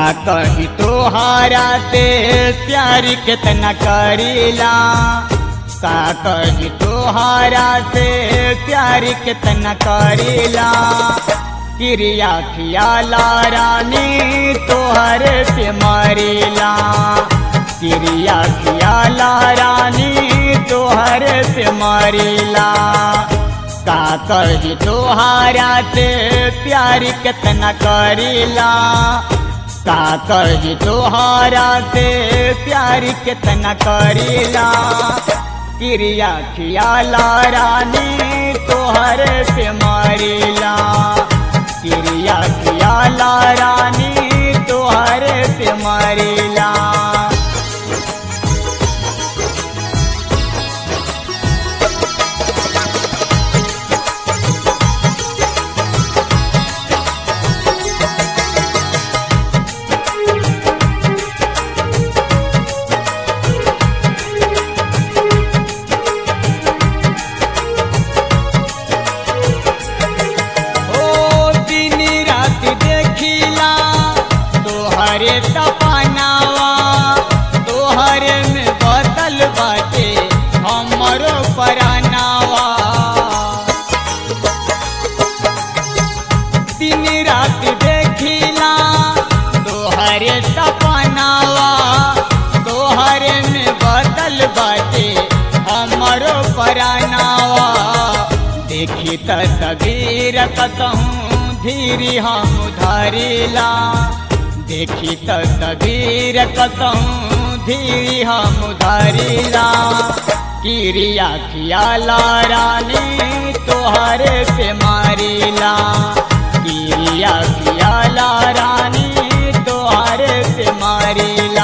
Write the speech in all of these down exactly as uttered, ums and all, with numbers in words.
कही तोहारा से प्यार कितना करीला, का कही तोहारा से प्यार कितना करीला। क्रिया खियाला रानी तोहर पे मारीला, क्रिया खियाला रानी तोहर पे मारीला। का कही तोहारा से प्यार कितना करीला, का कही तोहारा से प्यार कितना करीला। क्रिया खियाला रानी तोहर पे मारीला, क्रिया खियाला रानी तोहर पे मारीला। तोहरे सपनावा तोहरे में बदल बाटे हमरो परानावा। दिन रात देखिला तोहरे सपनावा तोहरे में बदल बाटे हमरो परानावा। देखी तस्वीर कतहूँ धीरे हम धरिला, देखी तस्वीर कतहूँ धीरे हम धरिला। क्रिया खियाला रानी तोहर पे मारीला, क्रिया खियाला रानी तोहर पे मारीला।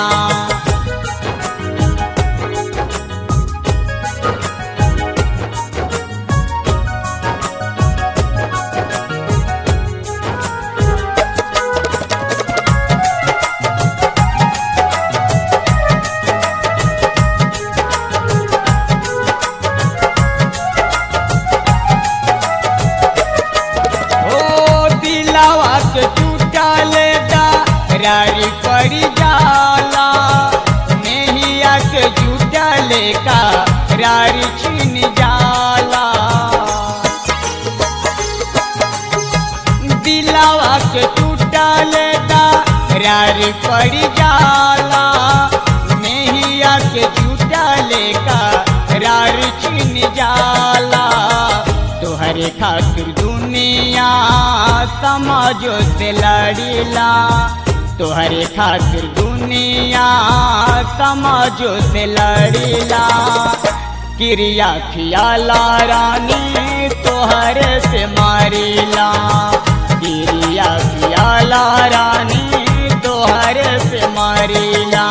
रारी पड़ी जाला नैया के जुटले का रारी छीन जाला। दिलावा के टूटले का रारी पड़ी जाला नैया के जुटले का रारी छीन जाला। तोहरे खातिर दुनिया समाजो से लड़ीला, तोहरे खातिर दुनिया समाजो से लड़ीला। क्रिया खियाला रानी तोहर से मारीला, क्रिया खियाला रानी तोहर से मारीला।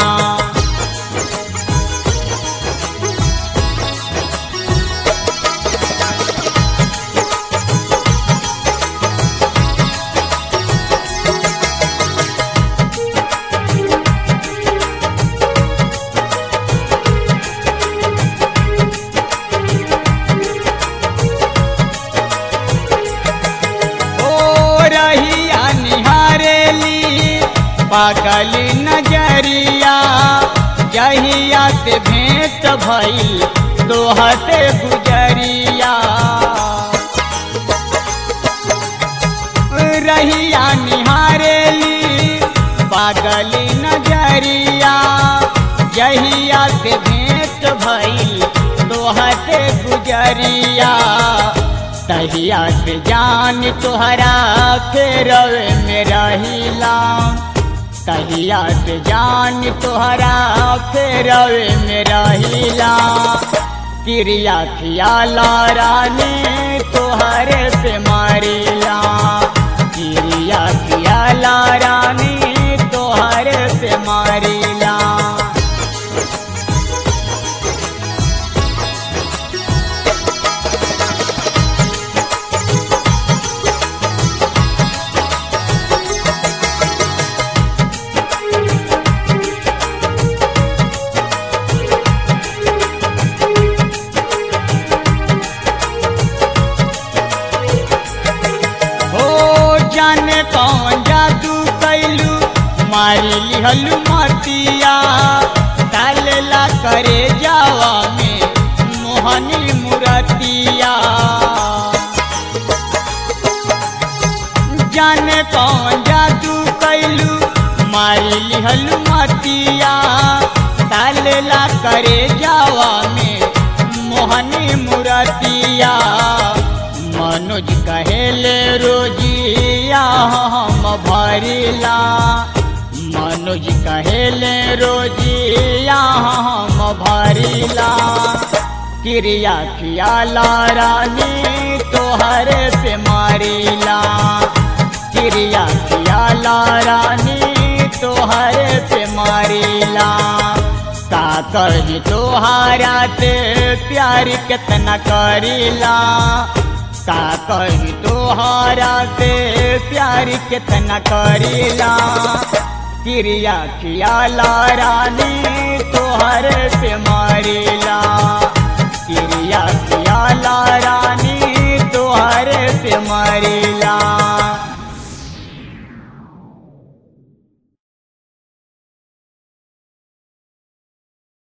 पागल नजरिया जहिया से भेंट भइल तोहते गुजरिया। रहिया निहारेली पागल नजरिया जहिया से भेंट भइल तोहते गुजरिया। तहिया से जान तोहरा फेरवे में रहिला, तहिया से जान तोहरा फेरवे में रहिला। क्रिया खियाला रानी तोहर पे मारीला, क्रिया खियाला रानी तोहर पे मारीला। मारी लिहलु मतिया डालेला करे जावा में मोहनी मुरतिया जाने कौन जादू कैलू मारी लिहलु मतिया डालेला करे जावा में मोहनी मुरतिया मनोज कहेले रोजिया हम भरिला मनोज कहेले रोजिया हम भरिला क्रिया खियाला रानी तोहर पे मारिला क्रिया खियाला रानी तोहर पे मारिला का कही तोहारा ते प्यार कितना करिला का कही तोहारा ते प्यार कितना करिला क्रिया खियाला रानी तोहर पे मारिला क्रिया खियाला